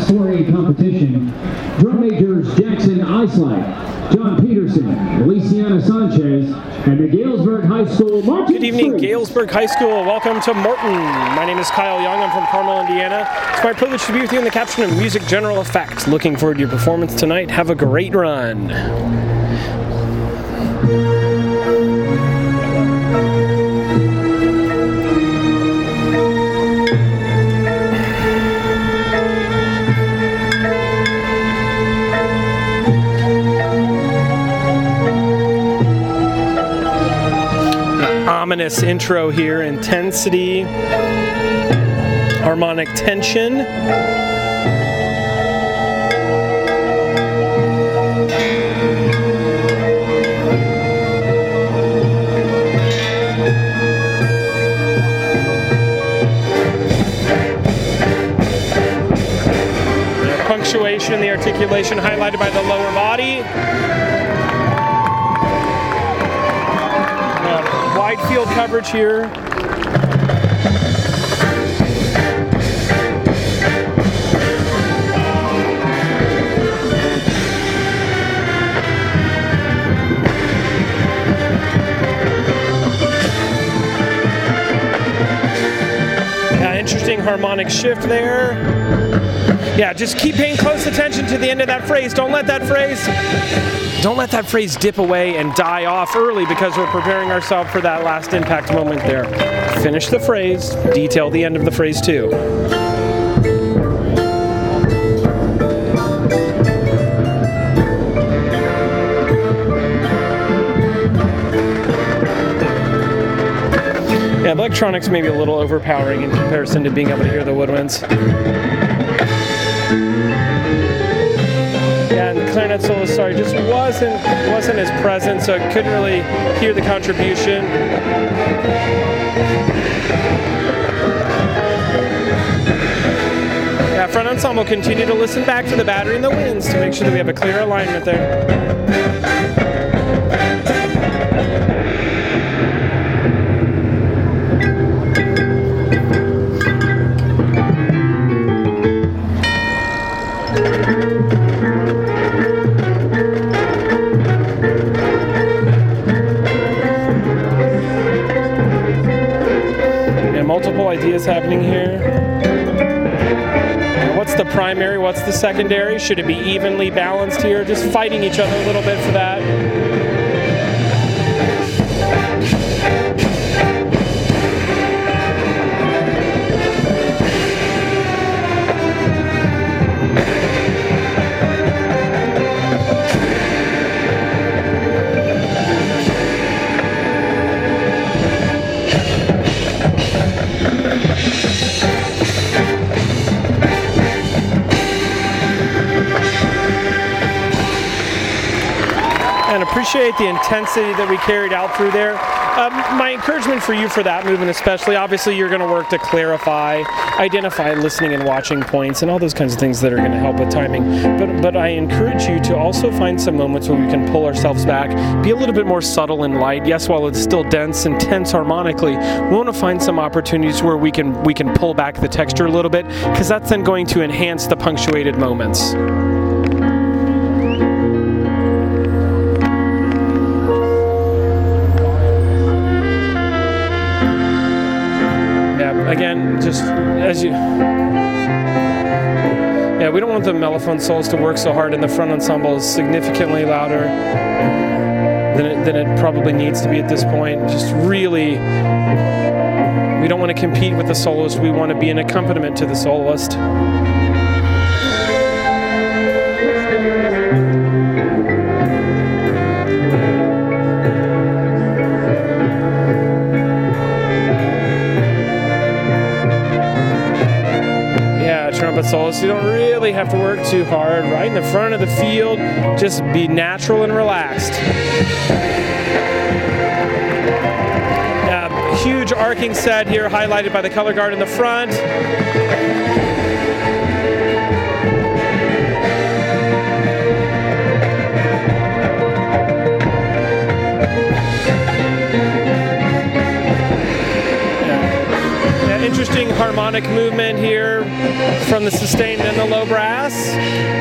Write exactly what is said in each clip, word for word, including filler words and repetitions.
four A competition, drum majors Jackson Eisley, John Peterson, Feliciana Sanchez, and the Galesburg High School marching. Good evening, Galesburg High School. Welcome to Morton. My name is Kyle Young. I'm from Carmel, Indiana. It's my privilege to be with you in the caption of Music General Effect. Looking forward to your performance tonight. Have a great run. Ominous intro here, intensity, harmonic tension. The punctuation, the articulation highlighted by the lower body. Wide field coverage here. Yeah, interesting harmonic shift there. Yeah, just keep paying close attention to the end of that phrase. Don't let that phrase Don't let that phrase dip away and die off early because we're preparing ourselves for that last impact moment there. Finish the phrase, detail the end of the phrase too. Yeah, electronics may be a little overpowering in comparison to being able to hear the woodwinds. Yeah, and the clarinet solo, sorry, just wasn't wasn't as present, so I couldn't really hear the contribution. Yeah, front ensemble, continue to listen back to the battery and the winds to make sure that we have a clear alignment there. Multiple ideas happening here. What's the primary? What's the secondary? Should it be evenly balanced here? Just fighting each other a little bit for that. And appreciate the intensity that we carried out through there. Um, my encouragement for you for that movement especially, obviously you're going to work to clarify, identify listening and watching points and all those kinds of things that are going to help with timing. But, but I encourage you to also find some moments where we can pull ourselves back, be a little bit more subtle and light. Yes, while it's still dense and tense harmonically, we want to find some opportunities where we can, we can pull back the texture a little bit, because that's then going to enhance the punctuated moments. Again, just as you, yeah, we don't want the mellophone solos to work so hard, and the front ensemble is significantly louder than it, than it probably needs to be at this point. Just really, we don't want to compete with the soloist. We want to be an accompaniment to the soloist. Trumpet soloists, you don't really have to work too hard. Right in the front of the field, just be natural and relaxed. Uh, huge arcing set here, highlighted by the color guard in the front. Interesting harmonic movement here from the sustained and the low brass. us.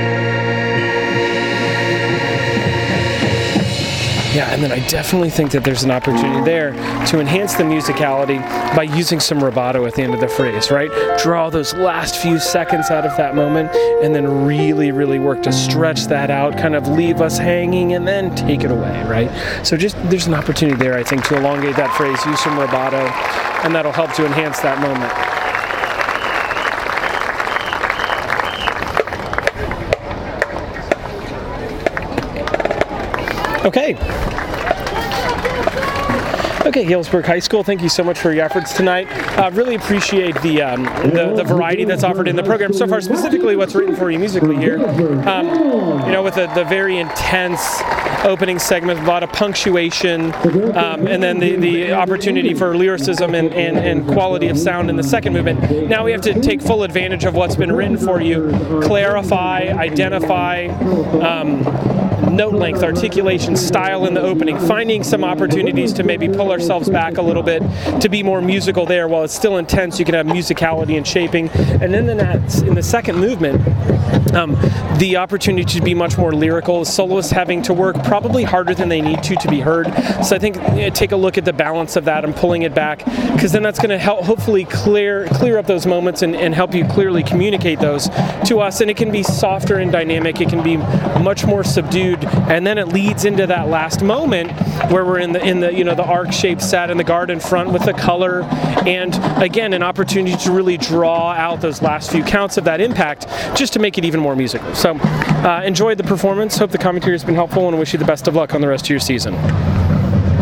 Yeah, and then I definitely think that there's an opportunity there to enhance the musicality by using some rubato at the end of the phrase, right? Draw those last few seconds out of that moment and then really, really work to stretch that out, kind of leave us hanging and then take it away, right? So just there's an opportunity there, I think, to elongate that phrase, use some rubato, and that'll help to enhance that moment. Okay. Okay, Galesburg High School, thank you so much for your efforts tonight. Uh, really appreciate the, um, the the variety that's offered in the program so far, specifically what's written for you musically here. Um, you know, with the, the very intense opening segment, a lot of punctuation, um, and then the, the opportunity for lyricism and, and, and quality of sound in the second movement. Now we have to take full advantage of what's been written for you, clarify, identify, um, note length, articulation, style in the opening, finding some opportunities to maybe pull ourselves back a little bit to be more musical there. While it's still intense, you can have musicality and shaping. And then in, that, in the second movement, um, the opportunity to be much more lyrical, soloists having to work probably harder than they need to to be heard. So I think you know, take a look at the balance of that and pulling it back, because then that's going to help hopefully clear clear up those moments and, and help you clearly communicate those to us. And it can be softer and dynamic. It can be much more subdued. And then it leads into that last moment where we're in the in the you know the arc-shaped set in the garden front with the color, and again an opportunity to really draw out those last few counts of that impact, just to make it even more musical. So uh, enjoyed the performance. Hope the commentary has been helpful, and wish you the best of luck on the rest of your season.